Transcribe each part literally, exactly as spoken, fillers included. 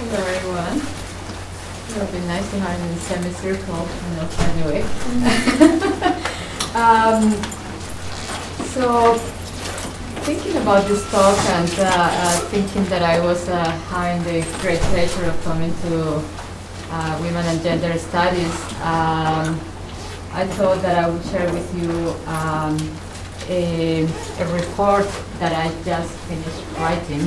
Hello, everyone. It would be nice to have in semicircle, you know, anyway. um, so, thinking about this talk and uh, uh, thinking that I was uh, having the great pleasure of coming to uh, Women and Gender Studies, um, I thought that I would share with you um, a, a report that I just finished writing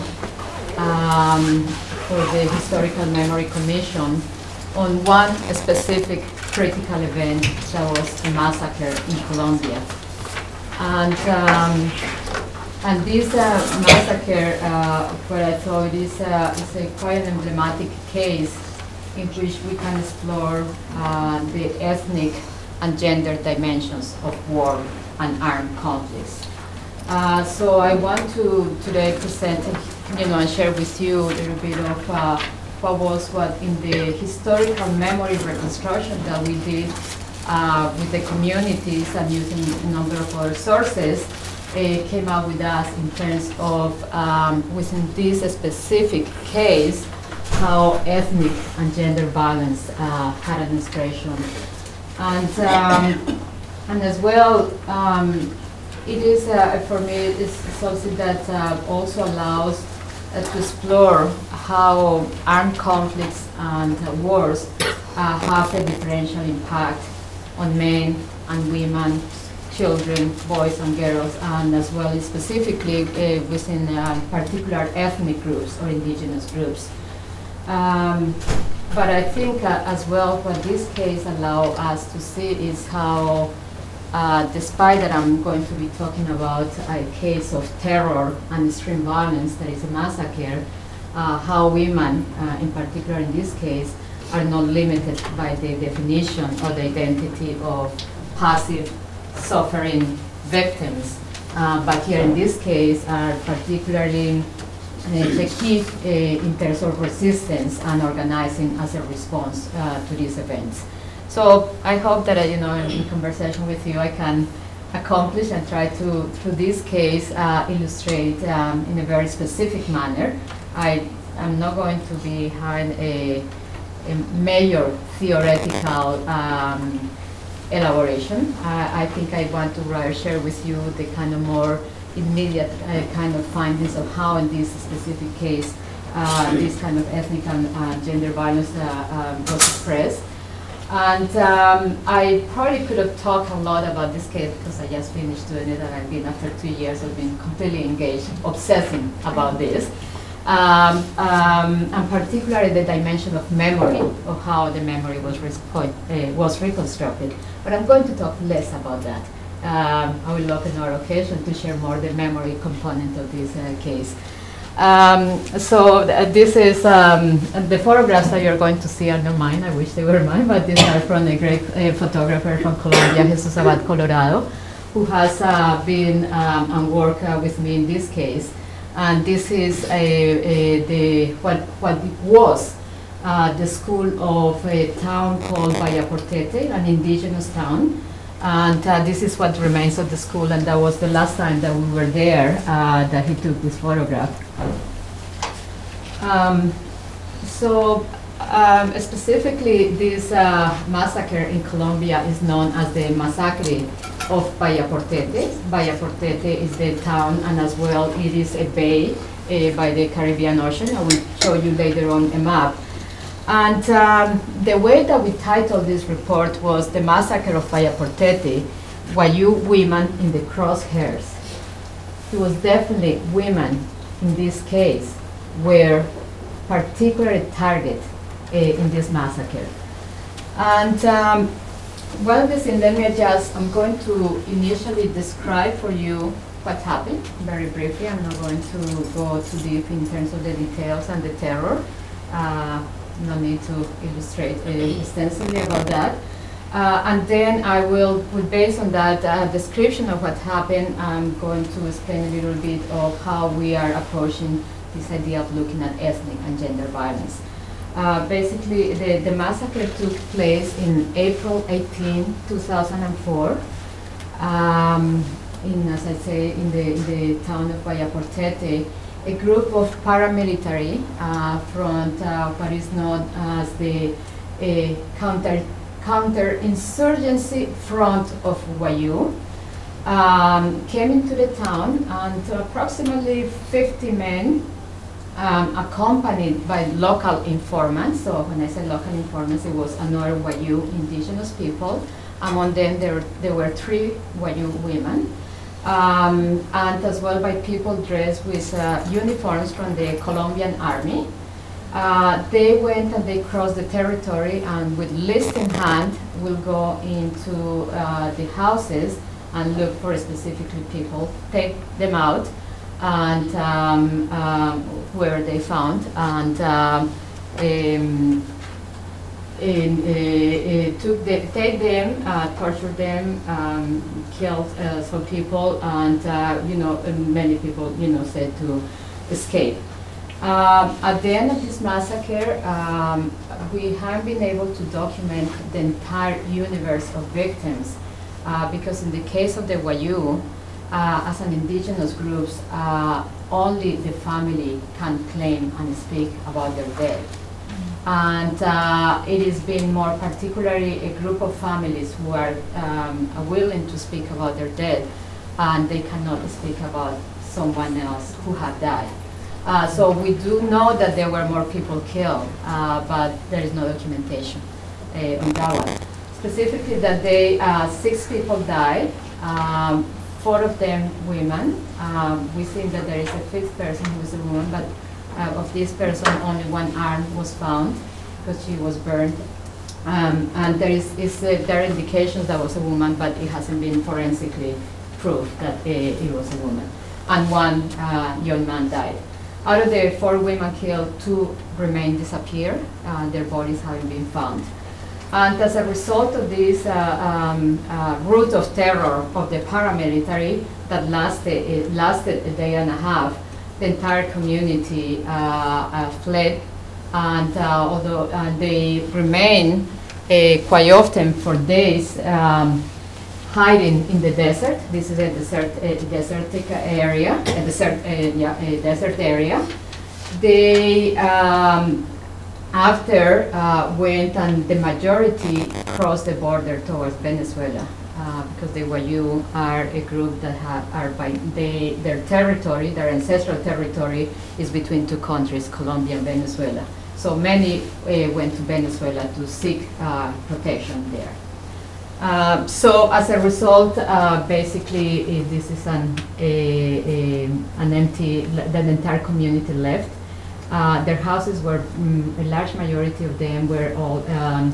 um, for the Historical Memory Commission on one specific critical event that was a massacre in Colombia. And, um, and this uh, massacre, uh, what I thought is, uh, is a quite an emblematic case in which we can explore uh, the ethnic and gender dimensions of war and armed conflicts. Uh, so I want to today present, you know, and share with you a little bit of uh, what was what in the historical memory reconstruction that we did uh, with the communities and using a number of other sources, uh, came out with us in terms of, um, within this specific case, how ethnic and gender violence uh, had an expression. And, um, and as well, um, it is, uh, for me, it is something that uh, also allows uh, to explore how armed conflicts and uh, wars uh, have a differential impact on men and women, children, boys and girls, and as well as specifically uh, within uh, particular ethnic groups or indigenous groups. Um, but I think uh, as well what this case allows us to see is how, uh, despite that I'm going to be talking about a case of terror and extreme violence that is a massacre, uh, how women, uh, in particular in this case, are not limited by the definition or the identity of passive suffering victims, uh, but here in this case are particularly Uh, the key uh, in terms of resistance and organizing as a response uh, to these events. So I hope that, uh, you know, in, in conversation with you, I can accomplish and try to, through this case, uh, illustrate um, in a very specific manner. I am not going to be having a, a major theoretical um, elaboration. Uh, I think I want to rather share with you the kind of more immediate uh, kind of findings of how in this specific case uh, this kind of ethnic and uh, gender violence uh, um, was expressed. And um, I probably could have talked a lot about this case because I just finished doing it and I've been, after two years, I've been completely engaged, obsessing about this. Um, um, and particularly the dimension of memory, of how the memory was, uh, was reconstructed. But I'm going to talk less about that. Um, I will look another occasion to share more the memory component of this uh, case. Um, so th this is um, the photographs that you're going to see are not mine. I wish they were mine, but these are from a great uh, photographer from Colombia, Jesus Abad Colorado, who has uh, been um, and worked uh, with me in this case. And this is a, a, the what what it was uh, the school of a town called Vallaportete, an indigenous town. And uh, this is what remains of the school, and that was the last time that we were there uh, that he took this photograph. Um, so um, specifically, this uh, massacre in Colombia is known as the Massacre of Vallaportete. Vallaportete is the town, and as well it is a bay uh, by the Caribbean Ocean. I will show you later on a map. And um, the way that we titled this report was The Massacre of Vallaportete, Wayuu Women in the Crosshairs. It was definitely women in this case were particularly target uh, in this massacre. And um, one of the things, let me just, I'm going to initially describe for you what happened very briefly. I'm not going to go too deep in terms of the details and the terror. Uh, No need to illustrate uh, extensively about that. Uh, and then I will, with, based on that uh, description of what happened, I'm going to explain a little bit of how we are approaching this idea of looking at ethnic and gender violence. Uh, basically, the, the massacre took place in April eighteenth, two thousand four, um, in, as I say, in the, in the town of Vallaportete, a group of paramilitary uh, from uh, what is known as the uh, counter counterinsurgency front of Wayuu. Um, came into the town, and approximately fifty men, um, accompanied by local informants. So when I say local informants, it was another Wayuu indigenous people. Among them, there, there were three Wayuu women, um, and as well by people dressed with uh, uniforms from the Colombian army. Uh, they went and they crossed the territory, and with list in hand, will go into uh, the houses and look for specifically people, take them out, and um, um, where they found, and um, um, in, uh, uh, took the, take them, uh, tortured them, um, killed uh, some people, and uh, you know, many people, you know, said to escape. Um, at the end of this massacre, um, we have been able to document the entire universe of victims. Uh, because in the case of the Wayuu, uh, as an indigenous group, uh, only the family can claim and speak about their dead. Mm-hmm. And uh, it has been more particularly a group of families who are um, willing to speak about their dead, and they cannot speak about someone else who had died. Uh, so we do know that there were more people killed, uh, but there is no documentation uh, on that one. Specifically that they, uh, six people died, um, four of them women. Um, we think that there is a fifth person who is a woman, but uh, of this person only one arm was found because she was burned. Um, and there is, is uh, there are indications that was a woman, but it hasn't been forensically proved that uh, it was a woman. And one uh, young man died. Out of the four women killed, two remain disappeared, uh, their bodies haven't been found. And as a result of this uh, um, uh, route of terror of the paramilitary that lasted, it lasted a day and a half, the entire community uh, uh, fled, and uh, although uh, they remain uh, quite often for days um, hiding in the desert. This is a desert, a desertic area, a desert, a, yeah, a desert area. They um, after uh, went and the majority crossed the border towards Venezuela uh, because the Wayuu are a group that have, are by they, their territory, their ancestral territory is between two countries, Colombia and Venezuela. So many uh, went to Venezuela to seek uh, protection there. Uh, so as a result, uh, basically uh, this is an, a, a, an empty, the entire community left. Uh, their houses were, mm, a large majority of them were all, um,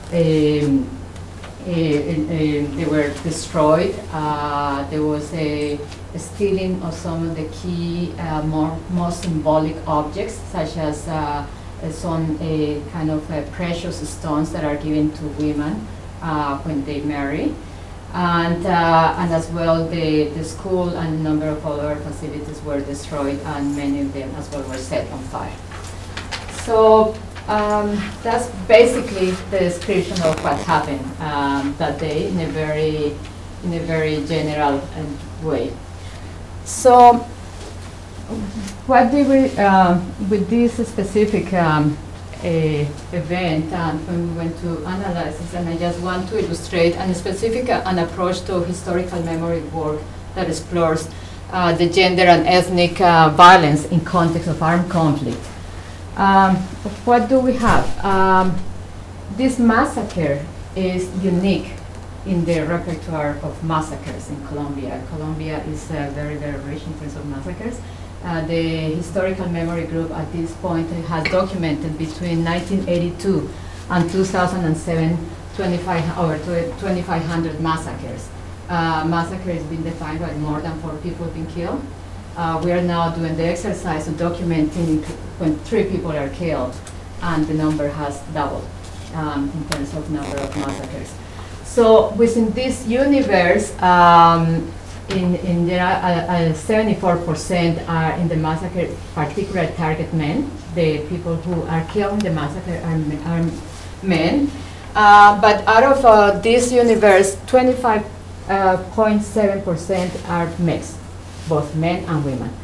um, uh, uh, they were destroyed. Uh, there was a, a stealing of some of the key, uh, more, most symbolic objects, such as uh, some uh, kind of uh, precious stones that are given to women uh, when they marry. And, uh, and as well, the, the school and a number of other facilities were destroyed, and many of them as well were set on fire. So um, that's basically the description of what happened um, that day in a very, in a very general uh, way. So what did we, uh, with this specific um, A event, and when we went to analyze this, and I just want to illustrate a specific uh, an approach to historical memory work that explores uh, the gender and ethnic uh, violence in context of armed conflict. Um, what do we have? Um, this massacre is unique in the repertoire of massacres in Colombia. Colombia is uh, very, very rich in terms of massacres. Uh, the historical memory group at this point has documented between nineteen eighty-two and two thousand seven twenty-five over twenty-five hundred massacres. Uh, massacre has been defined by more than four people being killed. Uh, we are now doing the exercise of documenting when three people are killed, and the number has doubled um, in terms of number of massacres. So within this universe, um, In, in there are seventy-four percent uh, are in the massacre particular target men. The people who are killed in the massacre are, are men. Uh, but out of uh, this universe, twenty-five point seven percent are mixed, both men and women.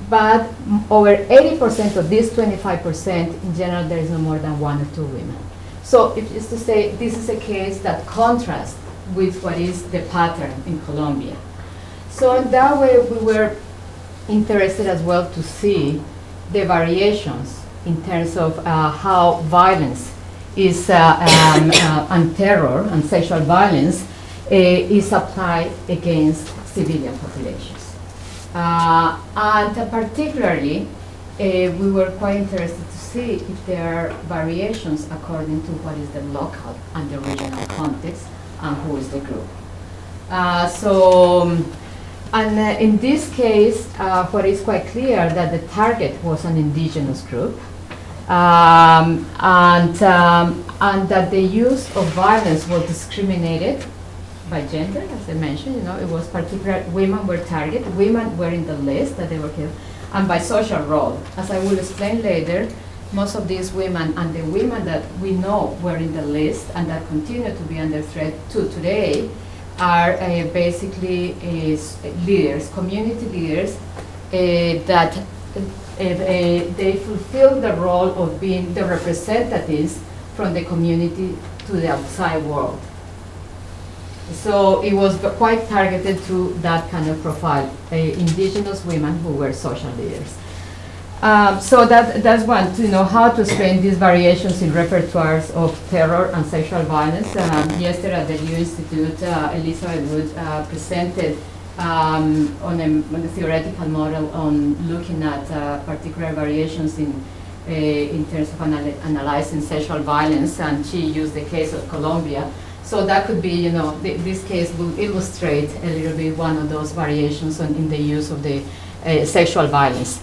but m- over eighty percent of this twenty-five percent, in general, there is no more than one or two women. So if it's to say, this is a case that contrasts with what is the pattern in Colombia. So in that way, we were interested as well to see the variations in terms of uh, how violence is, uh, um, uh, and terror and sexual violence uh, is applied against civilian populations. Uh, and uh, particularly, uh, we were quite interested to see if there are variations according to what is the local and the regional context and who is the group. Uh, so, um, and uh, in this case, uh, what is quite clear that the target was an indigenous group, um, and, um, and that the use of violence was discriminated by gender, as I mentioned. You know, it was particular, women were targeted, women were in the list that they were killed, and by social role. As I will explain later, most of these women and the women that we know were in the list and that continue to be under threat to today are uh, basically uh, leaders, community leaders, uh, that uh, uh, they fulfill the role of being the representatives from the community to the outside world. So it was quite targeted to that kind of profile, uh, indigenous women who were social leaders. Um, so that, that's one, to know how to explain these variations in repertoires of terror and sexual violence. Um, yesterday at the Liu Institute, uh, Elizabeth Wood uh, presented um, on, a, on a theoretical model on looking at uh, particular variations in, uh, in terms of anal analyzing sexual violence, and she used the case of Colombia. So that could be, you know, th this case will illustrate a little bit one of those variations on, in the use of the uh, sexual violence.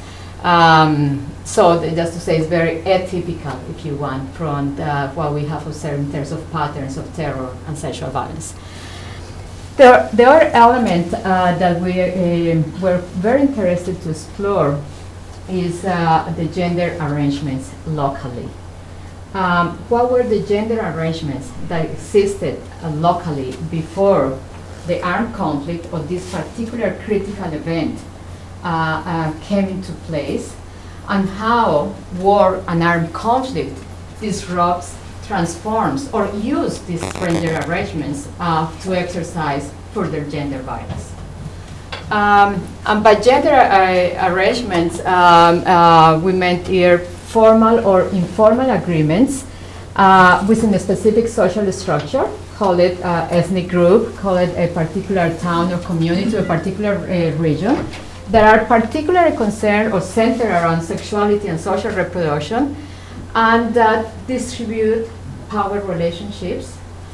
Um, so th just to say, it's very atypical, if you want, from uh, what we have observed in terms of patterns of terror and sexual violence. The, the other element uh, that we uh, were very interested to explore is uh, the gender arrangements locally. Um, what were the gender arrangements that existed uh, locally before the armed conflict or this particular critical event Uh, uh, came into place, and how war and armed conflict disrupts, transforms, or use these gender arrangements uh, to exercise further gender violence. Um, and by gender uh, arrangements, um, uh, we meant here formal or informal agreements uh, within a specific social structure, call it uh, ethnic group, call it a particular town or community, or a particular uh, region, that are particularly concerned or centered around sexuality and social reproduction, and that distribute power relationships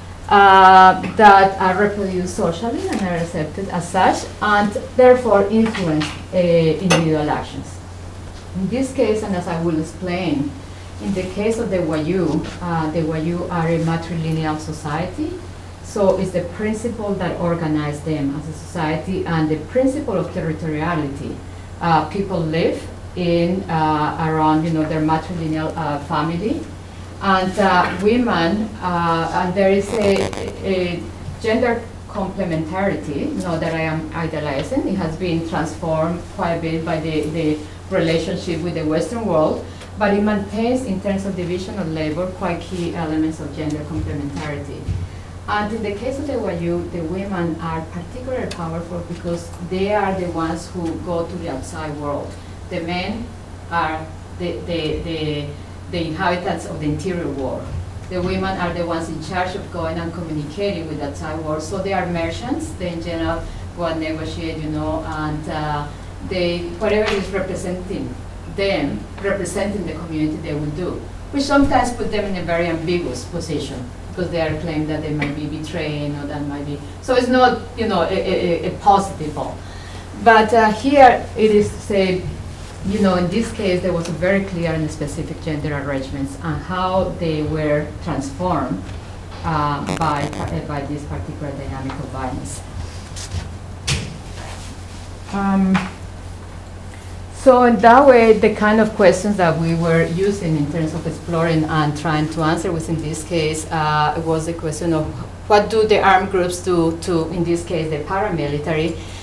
uh, that are reproduced socially and are accepted as such, and therefore influence uh, individual actions. In this case, and as I will explain, in the case of the Wayuu, uh, the Wayuu are a matrilineal society. So it's the principle that organized them as a society, and the principle of territoriality. Uh, people live in uh, around, you know, their matrilineal uh, family, and uh, women, uh, and there is a, a gender complementarity. Not that I am idealizing; it has been transformed quite a bit by the, the relationship with the Western world, but it maintains, in terms of division of labor, quite key elements of gender complementarity. And in the case of the Wayuu, the women are particularly powerful because they are the ones who go to the outside world. The men are the, the, the, the inhabitants of the interior world. The women are the ones in charge of going and communicating with the outside world. So they are merchants. They in general go and negotiate, you know, and uh, they, whatever is representing them, representing the community, they will do, which sometimes put them in a very ambiguous position, because they are claimed that they might be betraying, or that might be, so it's not, you know, a, a, a positive all. But uh, here it is to say, you know, in this case there was a very clear and specific gender arrangements and how they were transformed uh, by, uh, by this particular dynamic of violence. Um, So in that way, the kind of questions that we were using in terms of exploring and trying to answer within this case uh, was the question of what do the armed groups do to, in this case, the paramilitary,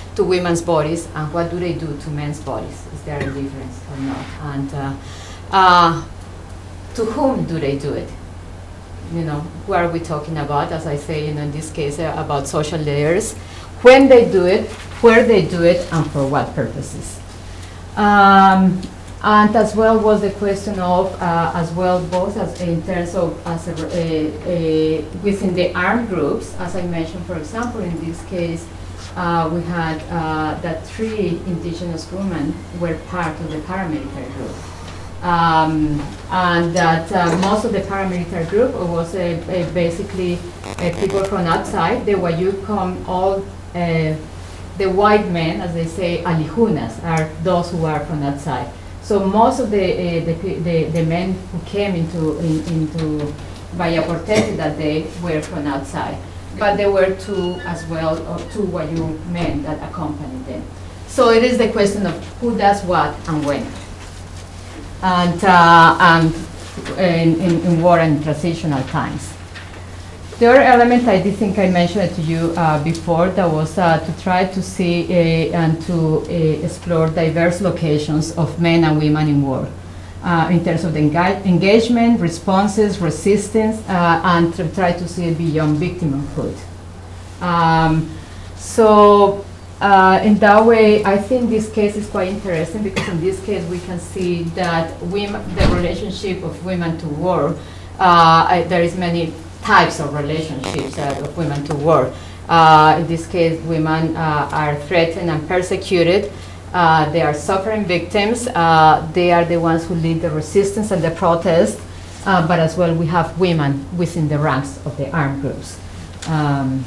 to women's bodies, and what do they do to men's bodies? Is there a difference or not? And uh, uh, to whom do they do it? You know, who are we talking about? As I say, you know, in this case, uh, about social layers. When they do it, where they do it, and for what purposes. Um, and as well was the question of, uh, as well, both as in terms of as a, a, a within the armed groups, as I mentioned, for example, in this case, uh, we had uh, that three indigenous women were part of the paramilitary group. Um, and that uh, most of the paramilitary group was uh, uh, basically uh, people from outside. The Wayukom, all uh, the white men, as they say, alihunas, are those who are from outside. So most of the uh, the, the, the men who came into in, into Bahia Portete that day were from outside, but there were two as well, or two Wayu men that accompanied them. So it is the question of who does what and when. And, uh, and in, in, in war and transitional times. The other element I did think I mentioned it to you uh, before, that was uh, to try to see uh, and to uh, explore diverse locations of men and women in war uh, in terms of the enga engagement, responses, resistance, uh, and to try to see it beyond victimhood. Um, so. Uh, in that way, I think this case is quite interesting because in this case we can see that women, the relationship of women to war, uh, I, there is many types of relationships uh, of women to war. Uh, in this case, women uh, are threatened and persecuted. Uh, they are suffering victims. Uh, they are the ones who lead the resistance and the protest. Uh, but as well, we have women within the ranks of the armed groups. Um,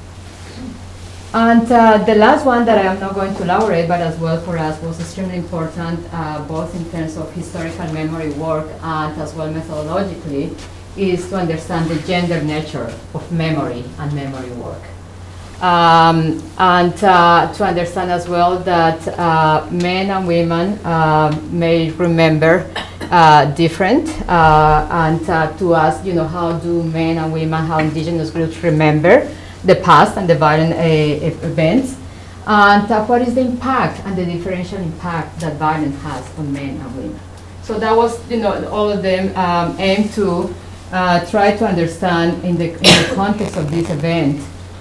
And uh, the last one that I am not going to elaborate, but as well for us was extremely important, uh, both in terms of historical memory work and as well methodologically, is to understand the gender nature of memory and memory work. Um, and uh, to understand as well that uh, men and women uh, may remember uh, different, uh, and uh, to ask, you know, how do men and women, how indigenous groups remember the past and the violent uh, events, and uh, what is the impact and the differential impact that violence has on men and women. So that was, you know, all of them um, aimed to uh, try to understand in the, in the context of this event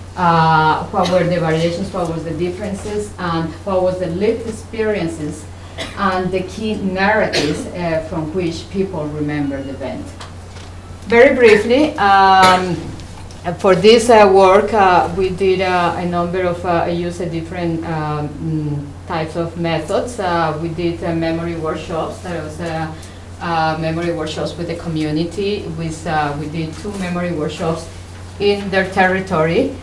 uh, what were the variations, what was the differences, and what was the lived experiences and the key narratives uh, from which people remember the event. Very briefly, um, for this uh, work, uh, we did uh, a number of, uh, use a different um, mm, types of methods. Uh, we did uh, memory workshops. There was uh, uh, memory workshops with the community. With, uh, we did two memory workshops in their territory.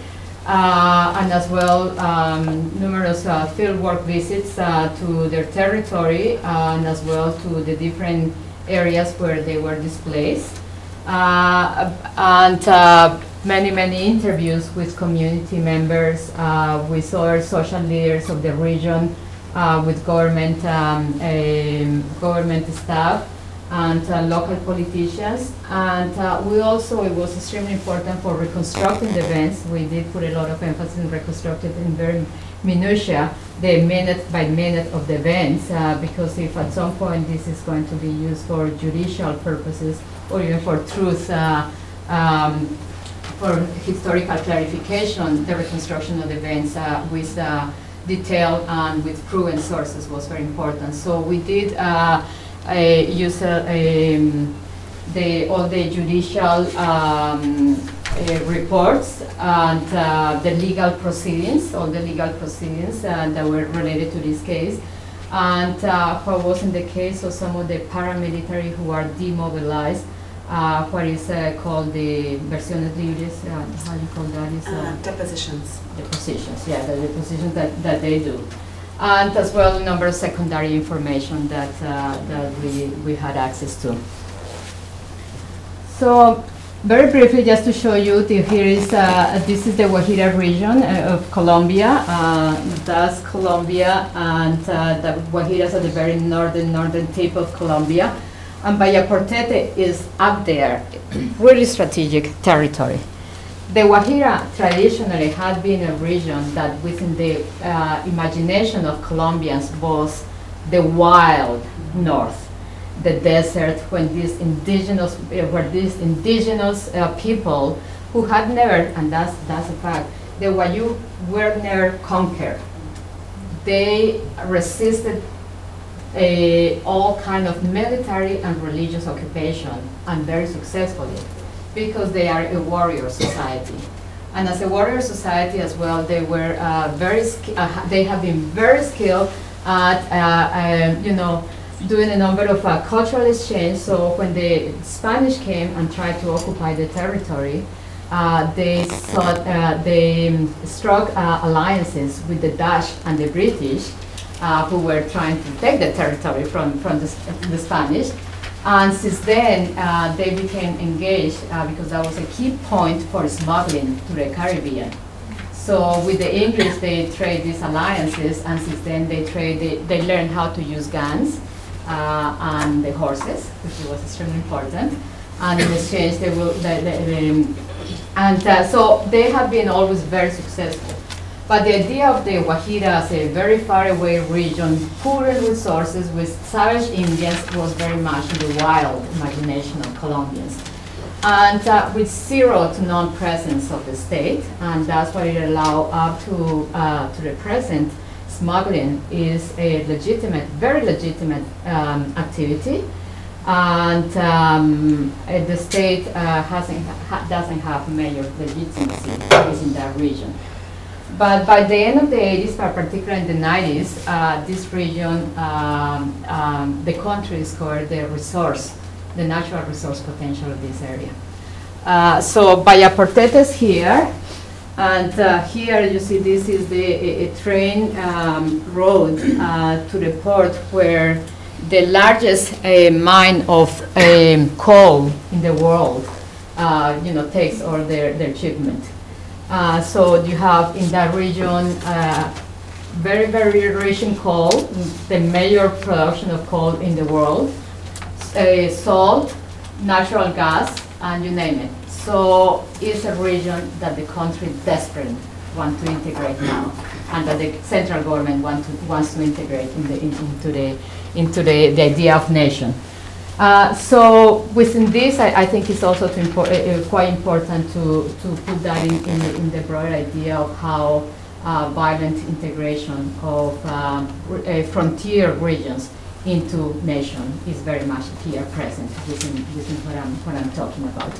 Uh, and as well, um, numerous uh, fieldwork visits uh, to their territory, uh, and as well to the different areas where they were displaced. Uh, and uh, many, many interviews with community members, uh, with other social leaders of the region, uh, with government, um, um, government staff, and uh, local politicians. And uh, we also, it was extremely important for reconstructing the events. We did put a lot of emphasis in reconstructing in very minutiae the minute by minute of the events, uh, because if at some point this is going to be used for judicial purposes or even for truth, uh, um, for historical clarification, the reconstruction of the events uh, with uh, detail and with proven sources was very important. So we did uh, a use uh, um, the, all the judicial um, uh, reports and uh, the legal proceedings, all the legal proceedings uh, that were related to this case. And uh, what was in the case of some of the paramilitary who are demobilized, Uh, what is uh, called the versiones libres, uh, how do you call that? Is, uh, uh, depositions. Depositions, yeah, the depositions that, that they do. And as well, a number of secondary information that, uh, that we, we had access to. So, very briefly, just to show you, the, here is, uh, this is the Guajira region uh, of Colombia. Uh, that's Colombia, and uh, the Guajira is at the very northern, northern tip of Colombia. And Bahia Portete is up there, really strategic territory. The Guajira traditionally had been a region that within the uh, imagination of Colombians was the wild north, the desert, when these indigenous, uh, where these indigenous uh, people who had never, and that's, that's a fact, the Wayuu were never conquered. They resisted a, all kind of military and religious occupation, and very successfully, because they are a warrior society. And as a warrior society as well, they were uh, very, uh, they have been very skilled at, uh, um, you know, doing a number of uh, cultural exchange. So when the Spanish came and tried to occupy the territory, uh, they sought, uh, they um, struck uh, alliances with the Dutch and the British, uh, who were trying to take the territory from, from the, the Spanish. And since then, uh, they became engaged uh, because that was a key point for smuggling to the Caribbean. So with the English, they trade these alliances, and since then they trade, they, they learned how to use guns uh, and the horses, which was extremely important. And in exchange, they will, they, they, they, and uh, so they have been always very successful. But the idea of the Guajira as a very far away region, poor in resources, with savage Indians, was very much in the wild imagination of Colombians. And uh, with zero to non presence of the state, and that's what it allowed up to, uh, to the present, smuggling is a legitimate, very legitimate um, activity. And um, uh, the state uh, hasn't, ha doesn't have major legitimacy in that region. But by the end of the eighties, particularly in the nineties, uh, this region, um, um, the country discovered the resource, the natural resource potential of this area. Uh, so Vallaportete is here, and uh, here you see this is the a, a train um, road uh, to the port where the largest uh, mine of um, coal in the world, uh, you know, takes all their, their shipment. Uh, so you have in that region uh, very, very rich in coal, the major production of coal in the world, uh, salt, natural gas, and you name it. So it's a region that the country desperately wants to integrate now, and that the central government want to, wants to integrate in the, in, into, the, into the, the idea of nation. Uh, so within this, I, I think it's also to impor uh, quite important to, to put that in, in, the, in the broader idea of how uh, violent integration of um, uh, frontier regions into nation is very much here present within, within what, I'm, what I'm talking about.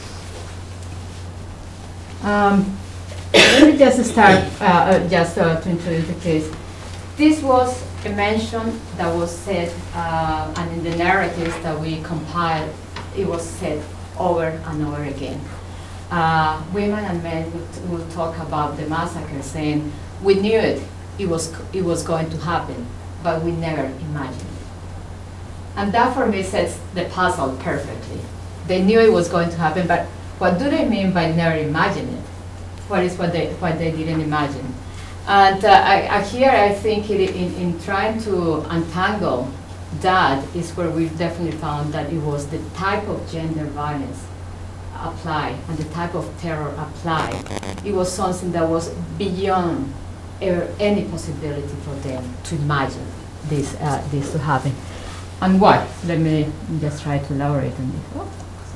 Um, let me just start, uh, uh, just uh, to introduce the case. This was a mention that was said, uh, and in the narratives that we compiled, it was said over and over again. Uh, women and men would, would talk about the massacre, saying, we knew it, it was, it was going to happen, but we never imagined it. And that for me sets the puzzle perfectly. They knew it was going to happen, but what do they mean by never imagine it? What is what they, what they didn't imagine? And uh, I, I, here I think it, in, in trying to untangle that is where we've definitely found that it was the type of gender violence applied and the type of terror applied. It was something that was beyond er, any possibility for them to imagine this, uh, this to happen. And why? Let me just try to elaborate on this. Oh.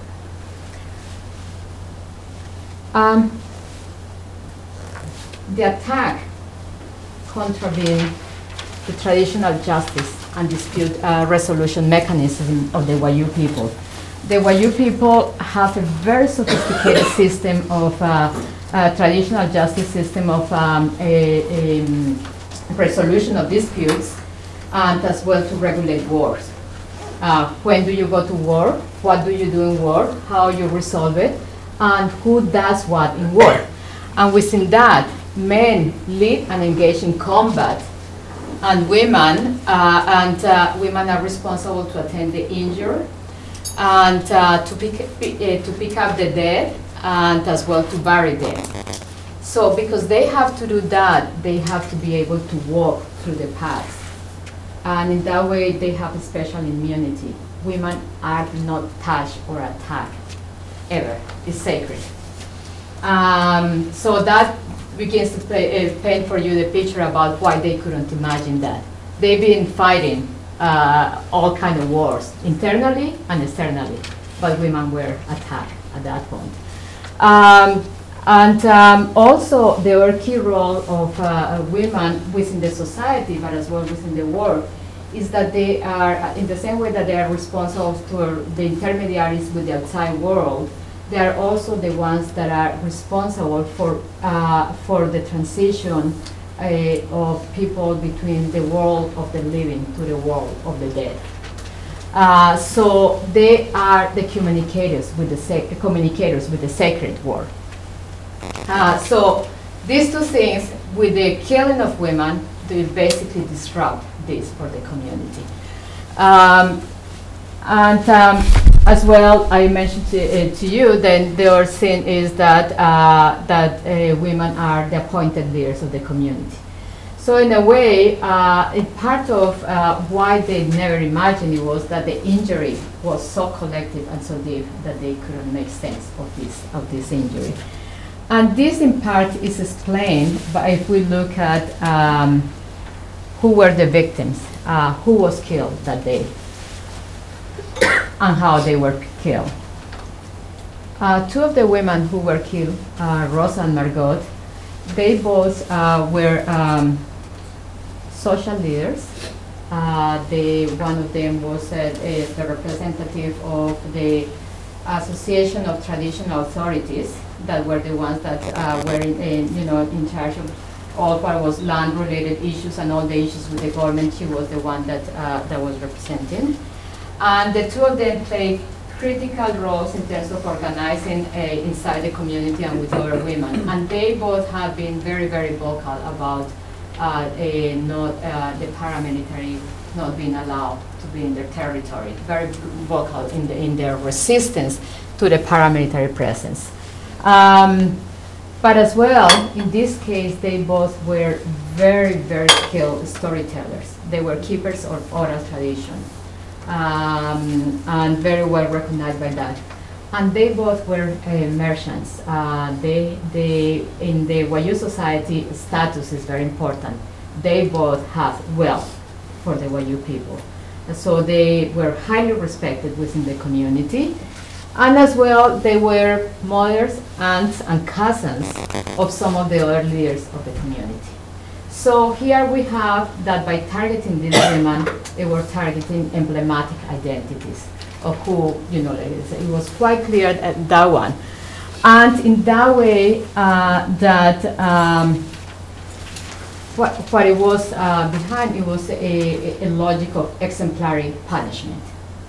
Um, the attack contravene the traditional justice and dispute uh, resolution mechanism of the Wayuu people. The Wayuu people have a very sophisticated system of uh, uh, traditional justice system of um, a, a resolution of disputes, and as well to regulate wars. Uh, when do you go to war? What do you do in war? How you resolve it? And who does what in war? And within that, men lead and engage in combat, and women uh, and uh, women are responsible to attend the injured, and uh, to pick uh, to pick up the dead, and as well to bury them. So because they have to do that, they have to be able to walk through the paths, and in that way they have a special immunity. Women are not touched or attacked ever. It's sacred. Um, so that begins to play, uh, paint for you the picture about why they couldn't imagine that. They've been fighting uh, all kind of wars, internally and externally, but women were attacked at that point. Um, and um, also, there were key role of uh, women within the society, but as well within the world, is that they are, uh, in the same way that they are responsible for the intermediaries with the outside world, they are also the ones that are responsible for, uh, for the transition uh, of people between the world of the living to the world of the dead. Uh, so they are the communicators with the, sec communicators with the sacred world. Uh, so these two things, with the killing of women, they basically disrupt this for the community. Um, and um, as well, I mentioned to, uh, to you, then the other thing is that, uh, that uh, women are the appointed leaders of the community. So in a way, uh, it part of uh, why they never imagined it was that the injury was so collective and so deep that they couldn't make sense of this, of this injury. And this in part is explained by if we look at um, who were the victims, uh, who was killed that day, and how they were killed. Uh, two of the women who were killed, uh, Rosa and Margot, they both uh, were um, social leaders. Uh, they, one of them was uh, uh, the representative of the Association of Traditional Authorities, that were the ones that uh, were in, in, you know, in charge of all what was land-related issues and all the issues with the government. She was the one that, uh, that was representing. And the two of them played critical roles in terms of organizing uh, inside the community and with other women. And they both have been very, very vocal about uh, a not, uh, the paramilitary not being allowed to be in their territory, very vocal in, the, in their resistance to the paramilitary presence. Um, but as well, in this case, they both were very, very skilled storytellers. They were keepers of oral tradition. Um, and very well recognized by that. And they both were uh, merchants. Uh, they, they, in the Wayuu society, status is very important. They both have wealth for the Wayuu people. And so they were highly respected within the community. And as well, they were mothers, aunts, and cousins of some of the other leaders of the community. So here we have that by targeting these women, they were targeting emblematic identities of who, you know, it was quite clear that, that one. And in that way, uh, that um, what, what it was uh, behind, it was a, a logic of exemplary punishment.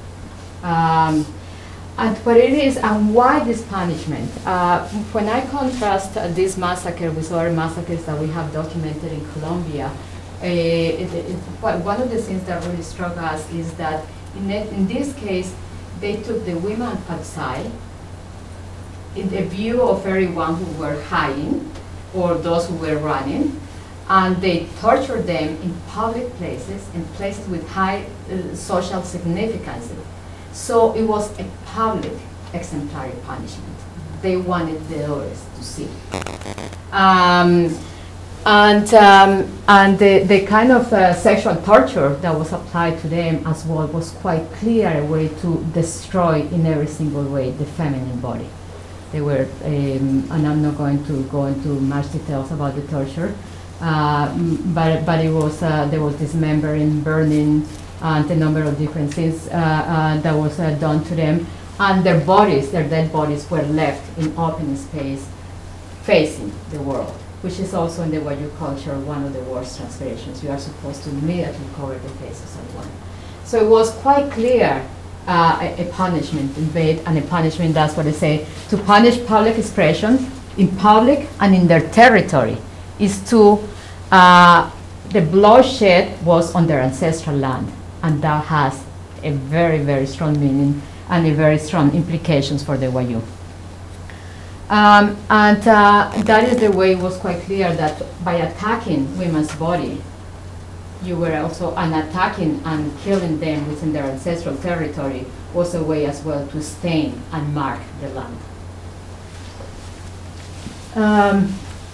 Um, And what it is, and why this punishment? Uh, when I contrast uh, this massacre with other massacres that we have documented in Colombia, uh, it, it, one of the things that really struck us is that in, it, in this case, they took the women outside in the view of everyone who were hiding or those who were running, and they tortured them in public places, in places with high uh, social significance. So it was a public exemplary punishment. They wanted the others to see. Um, and um, and the, the kind of uh, sexual torture that was applied to them as well was quite clear a way to destroy in every single way the feminine body. They were, um, and I'm not going to go into much details about the torture, uh, but, but it was, uh, there was dismembering, burning, and a number of different things uh, uh, that was uh, done to them. And their bodies, their dead bodies, were left in open space facing the world, which is also in the Wayuu culture one of the worst transgressions. You are supposed to immediately cover the faces of one. So it was quite clear uh, a, a punishment indeed, and a punishment, that's what they say, to punish public expression in public and in their territory is to, uh, the bloodshed was on their ancestral land. And that has a very, very strong meaning and a very strong implications for the Wayuu. Um, and uh, that is the way it was quite clear that by attacking women's body, you were also, and attacking and killing them within their ancestral territory was a way as well to stain and mark the land. Um,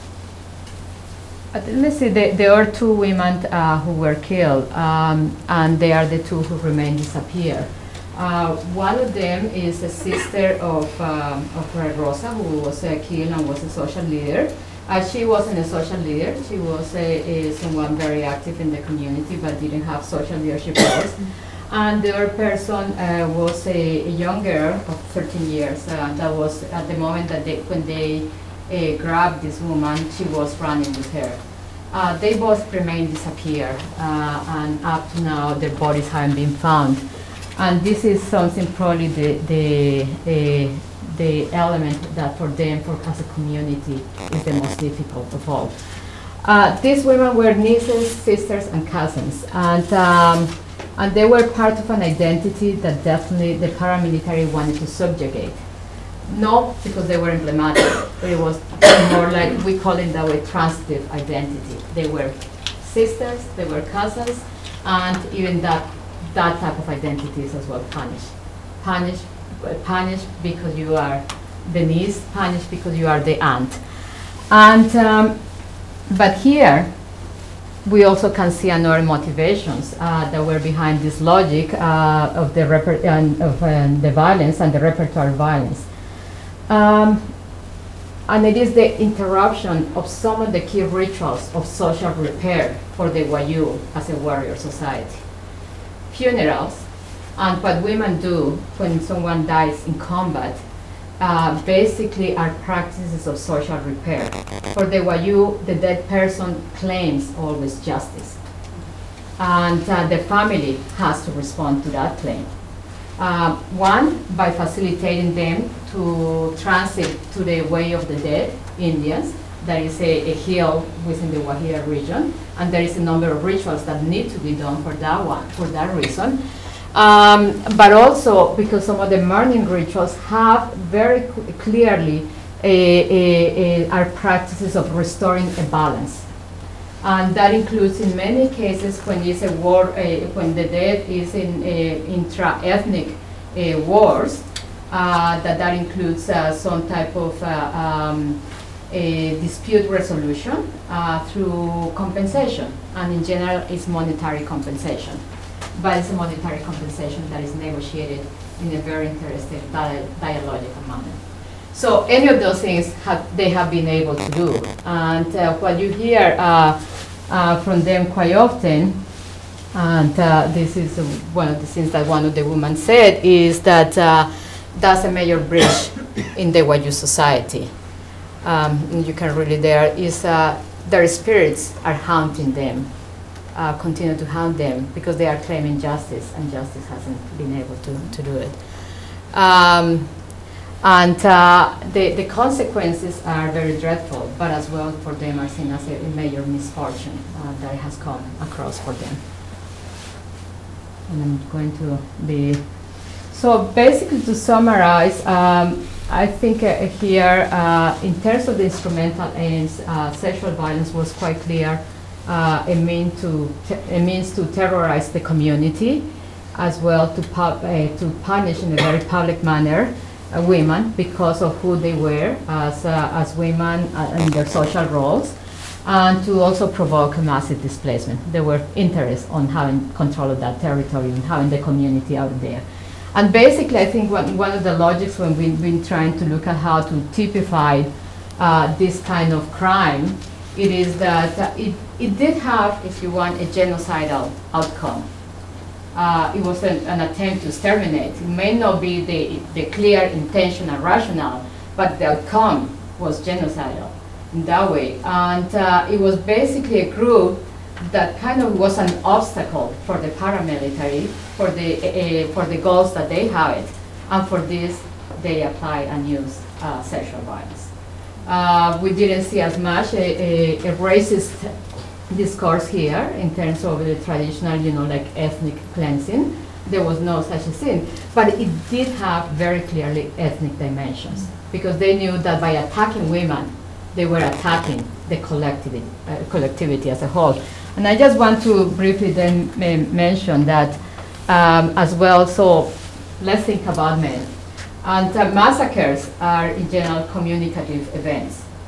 Let me see, there, there are two women uh, who were killed, um, and they are the two who remain disappeared. Uh, one of them is a sister of, um, of Rosa, who was uh, killed and was a social leader. Uh, she wasn't a social leader, she was a, a someone very active in the community, but didn't have social leadership roles. And the other person uh, was a, a young girl of thirteen years. Uh, that was at the moment that they, when they uh, grabbed this woman, she was running with her. Uh, they both remain disappeared, uh, and up to now their bodies haven't been found. And this is something probably the, the, the, the element that for them, for as a community, is the most difficult of all. Uh, these women were nieces, sisters, and cousins. And um, And they were part of an identity that definitely the paramilitary wanted to subjugate. Not because they were emblematic, but it was more like, we call it that way, transitive identity. They were sisters, they were cousins, and even that, that type of identity is as well punished. Punished, punished because you are the niece, punished because you are the aunt. And, um, but here, we also can see another motivations uh, that were behind this logic uh, of the reper uh, of uh, the violence and the repertoire violence, um, and it is the interruption of some of the key rituals of social repair for the Wayuu as a warrior society. Funerals, and what women do when someone dies in combat, Uh, basically are practices of social repair. For the Wayuu, the dead person claims always justice. And uh, the family has to respond to that claim. Uh, one, by facilitating them to transit to the Way of the Dead, Indians. That is a, a hill within the Guajira region. And there is a number of rituals that need to be done for that one, for that reason. Um, but also because some of the mourning rituals have very clearly a, a, a, are practices of restoring a balance. And that includes in many cases when it's a war, uh, when the death is in uh, intra-ethnic uh, wars, uh, that that includes uh, some type of uh, um, a dispute resolution uh, through compensation. And in general, it's monetary compensation. But it's a monetary compensation that is negotiated in a very interesting dia dialogical manner. So any of those things have, they have been able to do. And uh, what you hear uh, uh, from them quite often, and uh, this is uh, one of the things that one of the women said, is that uh, that's a major breach in the Wayuu society. Um, and you can read it there, is uh, their spirits are haunting them. Uh, continue to haunt them because they are claiming justice, and justice hasn't been able to, to do it. Um, and uh, the, the consequences are very dreadful, but as well for them are seen as a, a major misfortune uh, that has come across for them. And I'm going to be, so basically to summarize, um, I think uh, here uh, in terms of the instrumental aims, uh, sexual violence was quite clear. Uh, a, mean to a means to terrorize the community, as well to, pub uh, to punish in a very public manner uh, women because of who they were as, uh, as women uh, in their social roles, and to also provoke a massive displacement. There were interests on having control of that territory and having the community out there. And basically, I think one, one of the logics when we've been trying to look at how to typify uh, this kind of crime, it is that uh, it, it did have, if you want, a genocidal outcome. Uh, it was an, an attempt to exterminate. It may not be the, the clear intention and rationale, but the outcome was genocidal in that way. And uh, it was basically a group that kind of was an obstacle for the paramilitary, for the, uh, for the goals that they have it. And for this, they apply and use uh, sexual violence. Uh, we didn't see as much a, a, a racist discourse here in terms of the traditional, you know, like ethnic cleansing. There was no such a thing. But it did have very clearly ethnic dimensions, because they knew that by attacking women, they were attacking the collectivity, uh, collectivity as a whole. And I just want to briefly then mention that um, as well, so let's think about men. And uh, massacres are in general communicative events.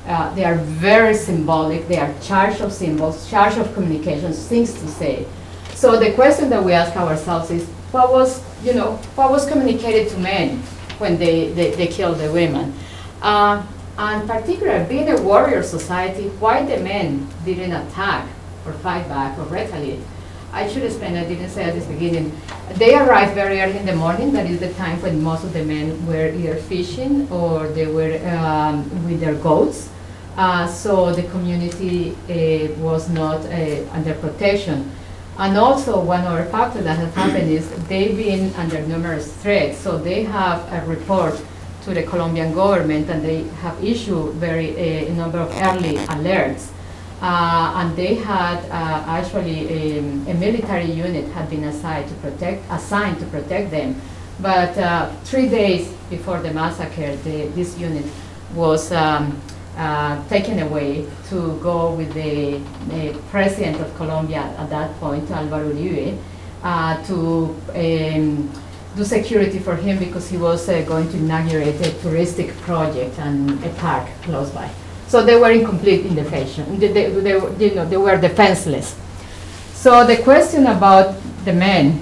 Uh, they are very symbolic. They are charged of symbols, charged of communications, things to say. So the question that we ask ourselves is, what was, you know, what was communicated to men when they, they, they killed the women? Uh, and particularly, being a warrior society, why the men didn't attack or fight back or retaliate? I should explain, I didn't say at the beginning. They arrived very early in the morning. That is the time when most of the men were either fishing or they were um, with their goats. Uh, so the community uh, was not uh, under protection. And also one other factor that has happened is they've been under numerous threats. So they have a report to the Colombian government and they have issued very uh, a number of early alerts. Uh, and they had uh, actually um, a military unit had been assigned to protect, assigned to protect them. But uh, three days before the massacre, the, this unit was um, uh, taken away to go with the, the president of Colombia at that point, Álvaro Uribe, uh, to um, do security for him because he was uh, going to inaugurate a touristic project and a park close by. So they were incomplete in the fashion. They, they, they, you know, they were defenseless. So the question about the men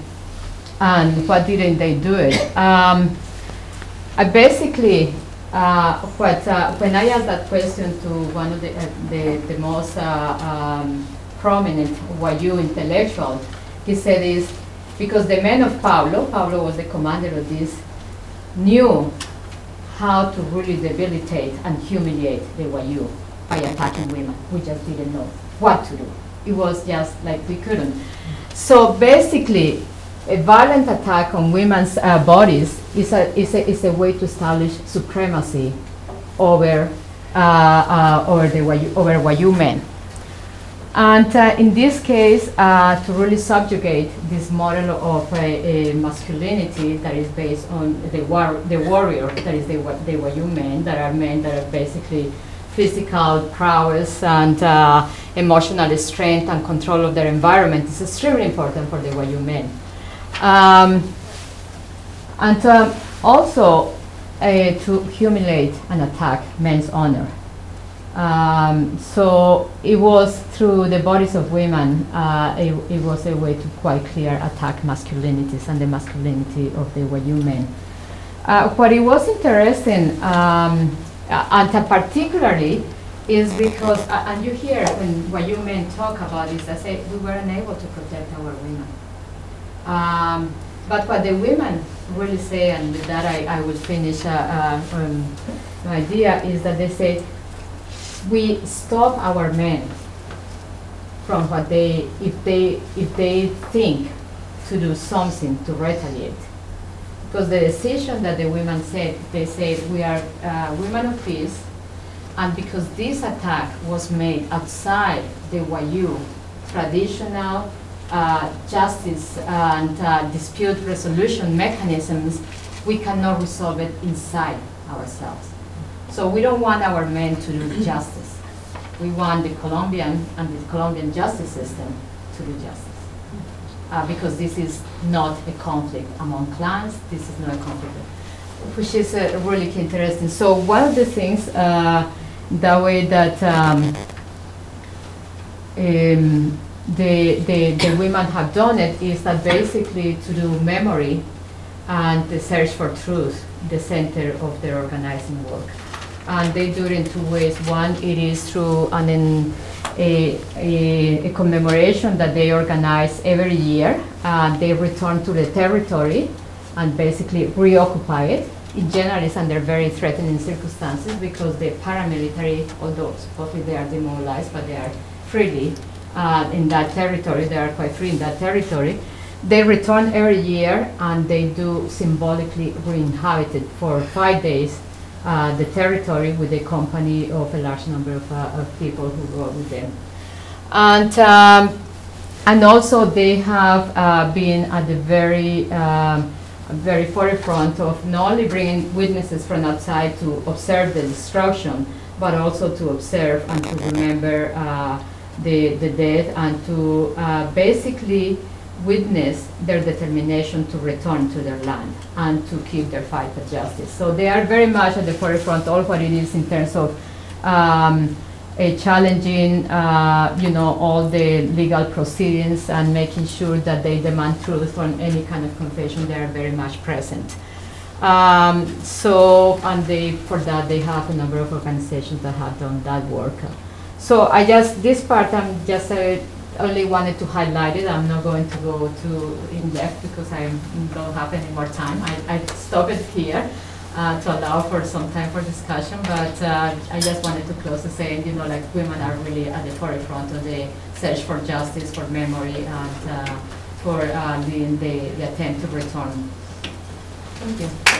and what didn't they do it? Um, I basically, uh, what, uh, when I asked that question to one of the, uh, the, the most uh, um, prominent Y U intellectual, he said is because the men of Pablo, Pablo was the commander of this, knew how to really debilitate and humiliate the Y U by attacking women. We just didn't know what to do. It was just like we couldn't. So basically, a violent attack on women's uh, bodies is a, is, a, is a way to establish supremacy over, uh, uh, over, the Y U, over Y U men. And uh, in this case, uh, to really subjugate this model of uh, a masculinity that is based on the, war the warrior, that is the, the Y U men, that are men that are basically physical prowess and uh, emotional strength and control of their environment is extremely important for the Y U men. Um, and uh, also uh, to humiliate and attack men's honor. Um, so it was through the bodies of women, uh, it, it was a way to quite clear attack masculinities and the masculinity of the Y U men. Uh, what it was interesting, um, uh, and particularly, is because, uh, and you hear when Y U men talk about this, I say we were unable to protect our women. Um, but what the women really say, and with that I, I will finish uh, uh, um, my idea, is that they say, we stop our men from what they, if they, if they think to do something to retaliate. Because the decision that the women said, they said, we are uh, women of peace, and because this attack was made outside the Y U traditional uh, justice and uh, dispute resolution mechanisms, we cannot resolve it inside ourselves. So we don't want our men to do justice. We want the Colombian and the Colombian justice system to do justice. Uh, because this is not a conflict among clans, this is not a conflict, which is uh, really interesting. So one of the things, uh, the way that um, um, the, the, the women have done it is that basically to do memory and the search for truth, the center of their organizing work. And they do it in two ways. One, it is through an, in, a, a, a commemoration that they organize every year. Uh, they return to the territory and basically reoccupy it. In general, it's under very threatening circumstances because the paramilitary, although supposedly they are demobilized, but they are freely uh, in that territory. They are quite free in that territory. They return every year and they do symbolically re-inhabit it for five days. Uh, the territory with a company of a large number of, uh, of people who go with them. And, um, and also they have uh, been at the very, um, very forefront of not only bringing witnesses from outside to observe the destruction, but also to observe and to remember uh, the, the dead and to uh, basically witness their determination to return to their land and to keep their fight for justice. So they are very much at the forefront of what it is in terms of um, a challenging, uh, you know, all the legal proceedings and making sure that they demand truth on any kind of confession. They are very much present. Um, so, and they, for that, they have a number of organizations that have done that work. So I just, this part I'm just uh, only wanted to highlight it. I'm not going to go too in depth because I don't have any more time. I, I stop it here uh, to allow for some time for discussion, but uh, I just wanted to close to saying, you know, like women are really at the forefront of the search for justice, for memory, and uh, for uh, the, the, the attempt to return. Thank you.